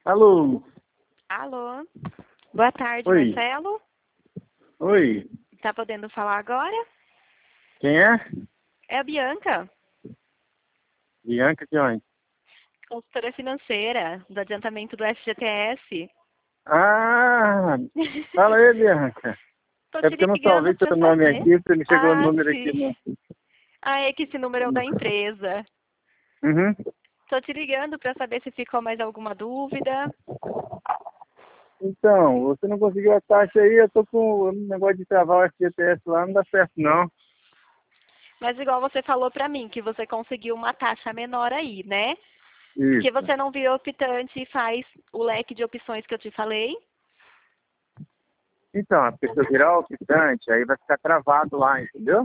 Alô? Alô? Boa tarde, Oi. Marcelo. Oi. Tá podendo falar agora? Quem é? É a Bianca, Bianca de onde? consultora financeira do adiantamento do FGTS. Ah, fala aí, Bianca. Tô É te porque eu não ligando salvei pra seu nome saber. aqui, porque não chegou o Ah, número aqui, sim. não. Ah, é que esse número é o da empresa. Uhum. Tô te ligando pra saber se ficou mais alguma dúvida. Então, você não conseguiu a taxa aí, eu tô com um negócio de travar o FGTS lá, não dá certo não. Mas igual você falou pra mim, que você conseguiu uma taxa menor aí, né? Que Isso. você não virou optante e faz o leque de opções que eu te falei. Então, a pessoa virar o optante, aí vai ficar travado lá, entendeu?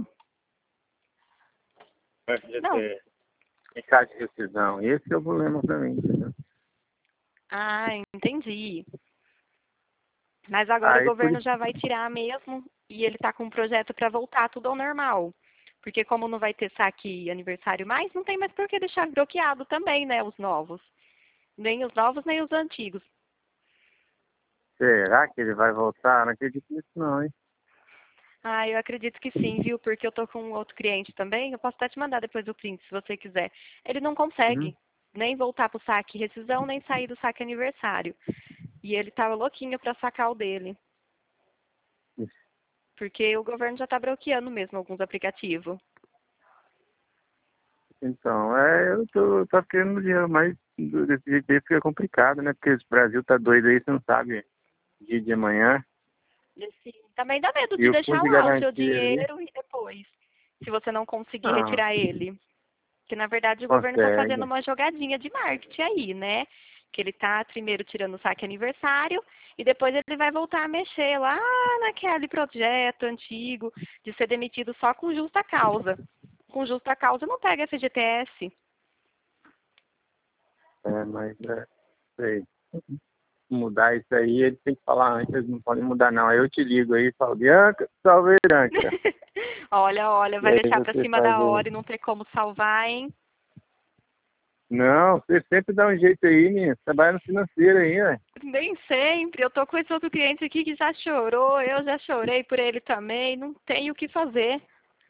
O Não. FGTS. Em caso de rescisão. Esse é o problema pra mim, entendeu? Ah, entendi. Mas agora o Aí por governo isso. já vai tirar mesmo e ele está com um projeto para voltar tudo ao normal. Porque como não vai ter saque aniversário mais, não tem mais por que deixar bloqueado também, né, os novos. Nem os novos, nem os antigos. Será que ele vai voltar? Não acredito nisso não, hein? Ah, eu acredito que sim, viu? Porque eu tô com um outro cliente também. Eu posso até te mandar depois o print, se você quiser. Ele não Uhum. consegue nem voltar pro saque rescisão, nem sair do saque aniversário. E ele tava louquinho para sacar o dele. Porque o governo já está bloqueando mesmo alguns aplicativos. Então, tô querendo dinheiro, mas desse jeito aí fica complicado, né? Porque o Brasil tá doido aí, você não sabe dia de amanhã. Sim. Também dá medo E de o deixar fundo de lá o seu garantia aí, dinheiro e depois, se você não conseguir ah, retirar ele. Porque, na verdade, o governo está fazendo consegue. uma jogadinha de marketing aí, né? Que ele está primeiro tirando o saque aniversário e depois ele vai voltar a mexer lá naquele projeto antigo de ser demitido só com justa causa. Com justa causa não pega FGTS. Mas sei. Mudar isso aí, ele tem que falar antes, eles não podem mudar não. Aí eu te ligo aí e falo, Bianca, salve Bianca. Olha, olha, E vai aí deixar pra você cima faz da aí. hora e não ter como salvar, hein? Não, você sempre dá um jeito aí, menina. Trabalha no financeiro aí, né? Nem sempre. Eu tô com esse outro cliente aqui que já chorou, eu já chorei por ele também. Não tenho o que fazer.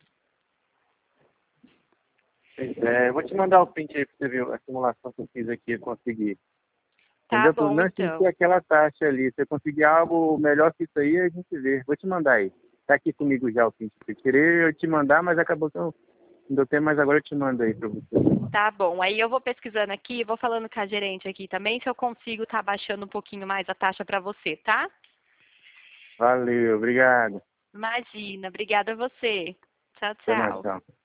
Eu vou te mandar o print aí pra você ver a simulação que eu fiz aqui e conseguir. Tá Entendeu? Pelo bom, menos tem que ter então. aquela taxa ali. Se eu conseguir algo melhor que isso aí, a gente vê. Vou te mandar aí. Tá aqui comigo já o print. Eu queria eu te mandar, mas acabou que eu não deu tempo, mas agora eu te mando aí pra você. Tá bom. Aí eu vou pesquisando aqui, vou falando com a gerente aqui também, se eu consigo tá baixando um pouquinho mais a taxa pra você, tá? Valeu, obrigado. Imagina. Obrigada a você. Tchau, Até mais, tchau. tchau.